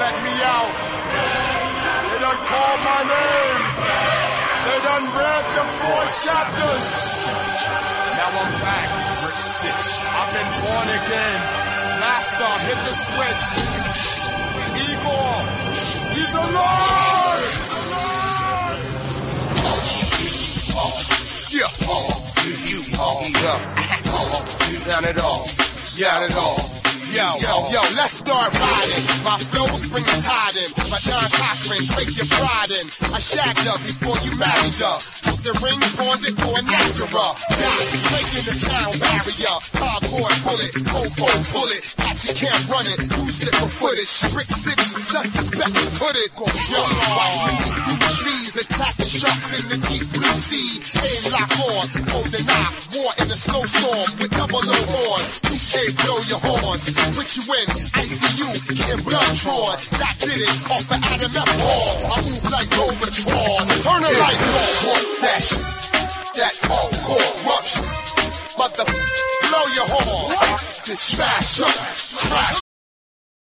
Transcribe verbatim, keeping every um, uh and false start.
rat me out. They done called my name. They done read the four chapters. Now I'm back, Rick Sitch. I've been born again. Master, hit the switch. Igor, he's alive! Yeah, you, yeah, sound it all, sound it all. Yo, yo, yo, let's start riding. My flow spring is hiding. My John Cochran, break your pride in. I shagged her before you married her. Took the ring, pawned it for an Acura. Now, breaking the sound barrier. Hardcore bullet, Coco bullet. Catch you can't run it. Use it for footage. Brick City, suspects could it. Yo, watch me through the trees, attacking sharks in the deep blue sea. Aim lock on, hold the eye. War in a snowstorm with double O on. You can't blow your horns. Put you in I C U, getting blood drawn. That did it off of Adam F. Hall. I move like Robotron. Turn the lights on. That shit, that hardcore corruption. Mother, blow your horns. Just smash up, crash